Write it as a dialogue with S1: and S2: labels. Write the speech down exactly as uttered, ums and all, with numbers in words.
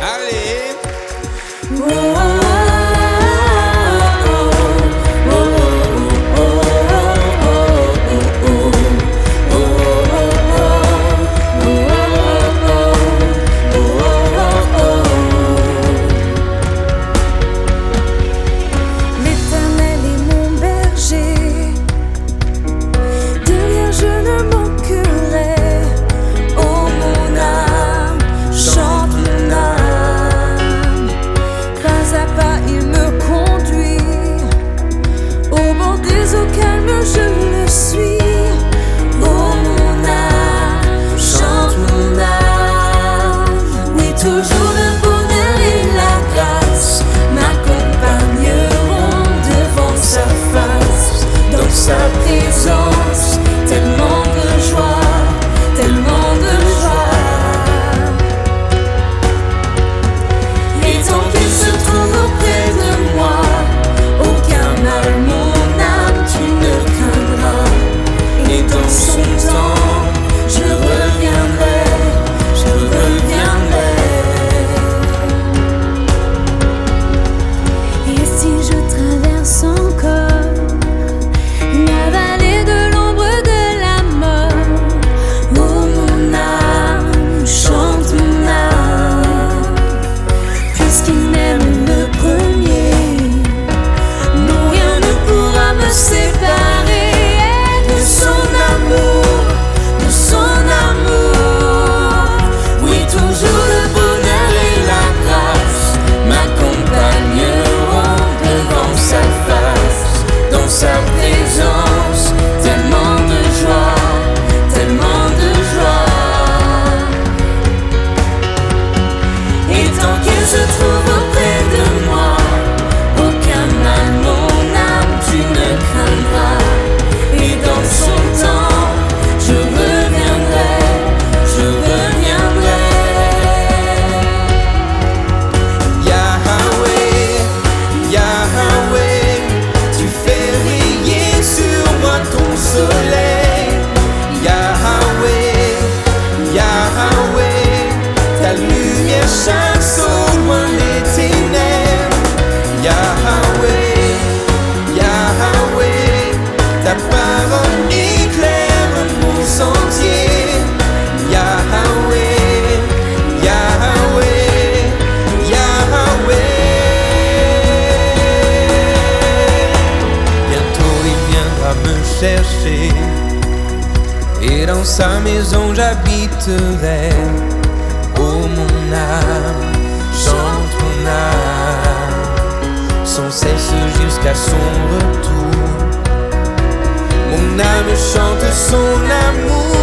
S1: Allez.
S2: Oh, oh, oh.
S3: Toujours le bonheur et la grâce m'accompagneront devant sa face. Dans sa présence, tellement de joie, tellement de joie. Et tant qu'il se trouve auprès de moi, aucun mal, mon âme, tu ne craindras. Et dans son temps, je reviendrai, je reviendrai. Se trouve auprès de moi, aucun mal, mon âme, tu ne craindras. Et dans son temps, je reviendrai, je reviendrai.
S1: Yahweh, Yahweh, tu fais briller sur moi ton soleil. Yahweh, Yahweh, ta lumière chaque au loin les ténèbres. Yahweh, Yahweh, ta parole éclaire mon sentier. Yahweh, Yahweh, Yahweh. Bientôt il viendra me chercher, et dans sa maison j'habiterai. Oh mon âme, chante mon âme, sans cesse jusqu'à son retour. Mon âme chante son amour.